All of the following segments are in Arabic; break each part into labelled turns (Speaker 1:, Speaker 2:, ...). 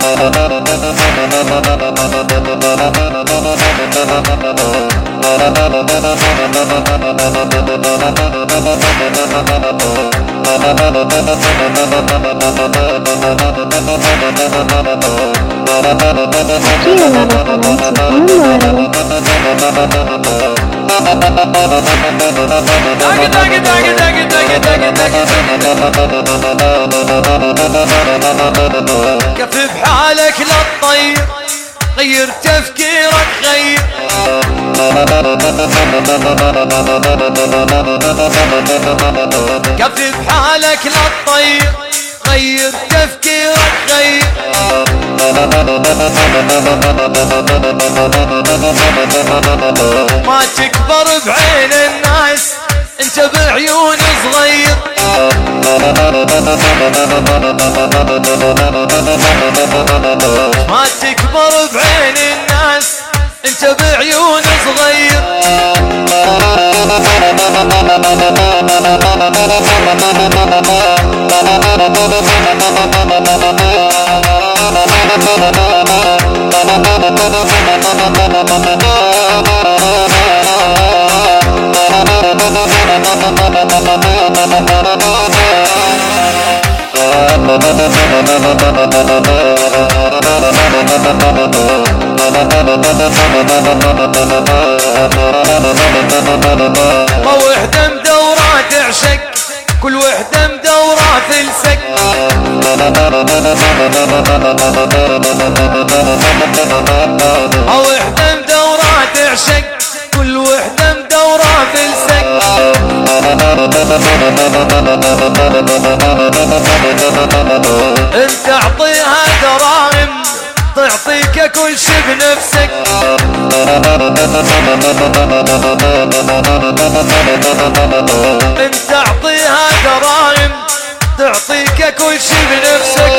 Speaker 1: كف بحالك لا تطير، غير تفكيرك غير. كف بحالك لا تطير، غير تفكيرك غير. ما تكبر بعين الناس، انت بعيون صغير. ما تكبر بعين الناس، انت بعيون صغير. ما وحدة مدورة تعشق، كل وحدة مدورة تلسق. ما وحدة مدورة تعشق، كل وحدة مدورة تلسق. انت اعطيها دراهم، تعطيك كل شي بنفسك. انت اعطيها دراهم، تعطيك كل شي بنفسك.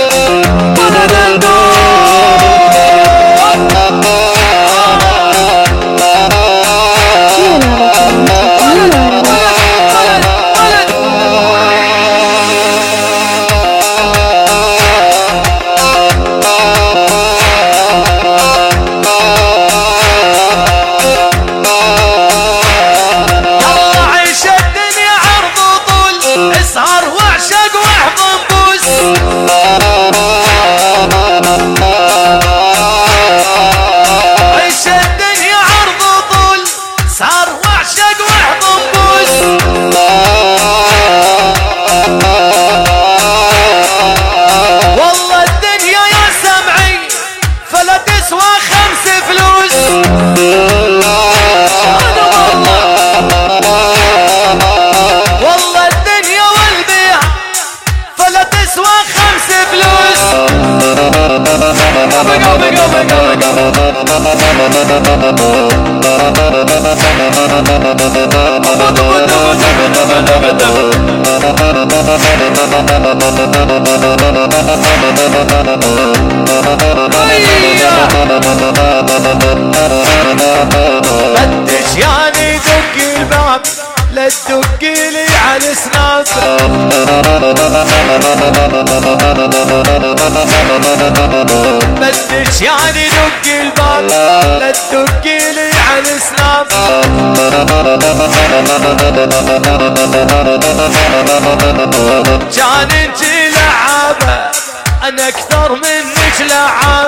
Speaker 1: فتش يعني دق الباب، لا تدق لي على السناب. فتش يعني دق الباب، لا تدق لي على السناب. كان انتي لعابة، انا اكثر منك لعاب.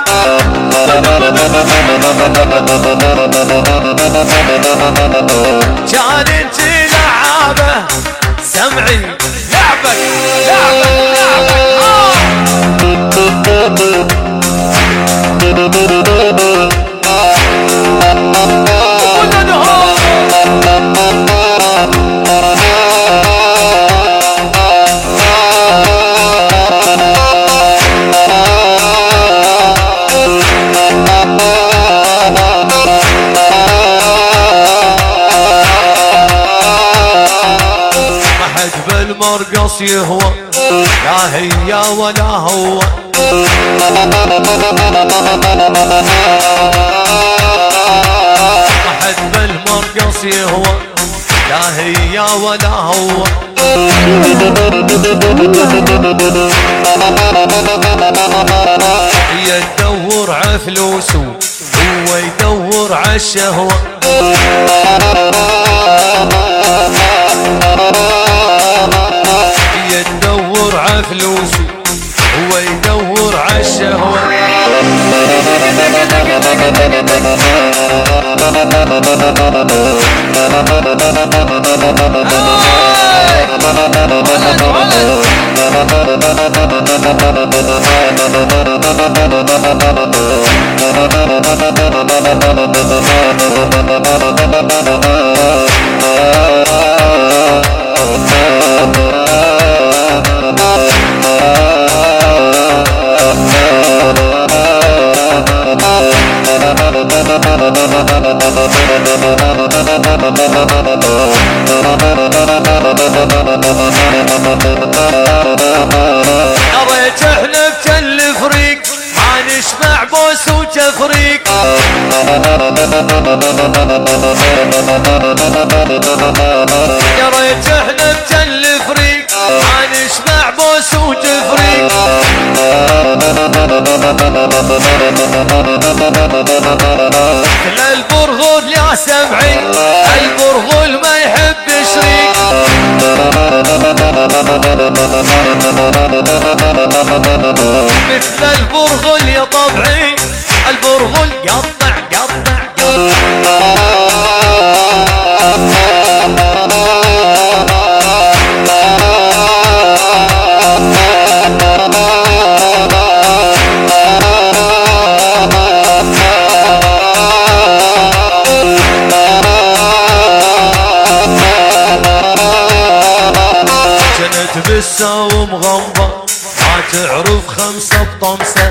Speaker 1: كان انتي لعابة، سمعي لعبك لعبك المرقص يهوى، لا هي ولا هو. أحد بالمرقص يهوى، لا هي ولا هو. هي تدور عفلوس هو يدور عالشهوة. هي تدور عفلوس هو يدور عالشهوة. قريت احنا بكل فريق ما نسمع بوس وتفريق. قريت احنا بكل فريق ما نسمع بوس وتفريق. كل البرغل يا سمعي البرغل ما يحب شريك. مثل البرغل يا طبعي البرغل قطع قطع كانت بسة ومغمضة ما تعرف خمسة بطمسة.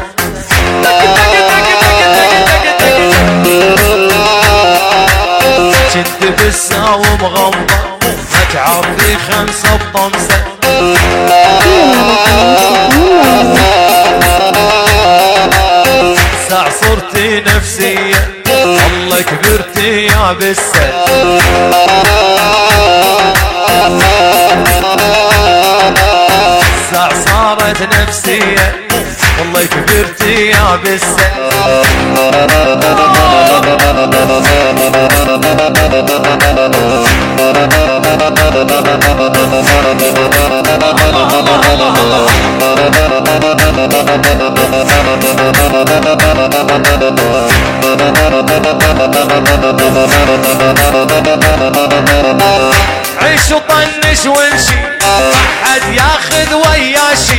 Speaker 1: كنت بسة ومغمضة ما تعرفي خمسة بطمسة. ساع صرتي نفسية والله كبرتي يا بسة. ساع صارت نفسية والله كبرتي يا بسة. عيش وطنش وانشي ما حد ياخذ وياشي.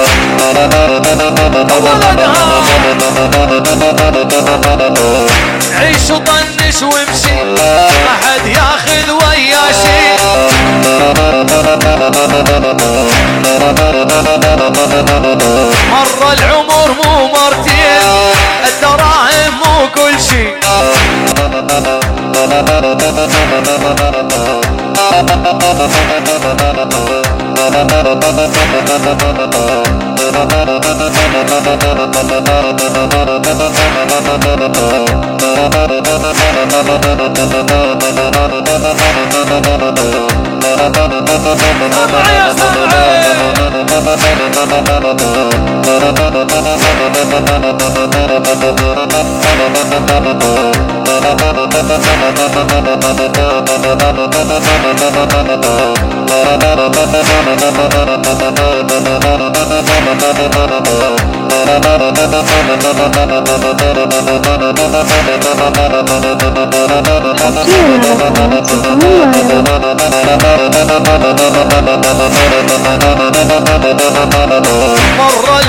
Speaker 1: عيش وطنش وامشي ما حد ياخذ وياشي. مر العمر مو مرتين الدراهم مو كل شي. مر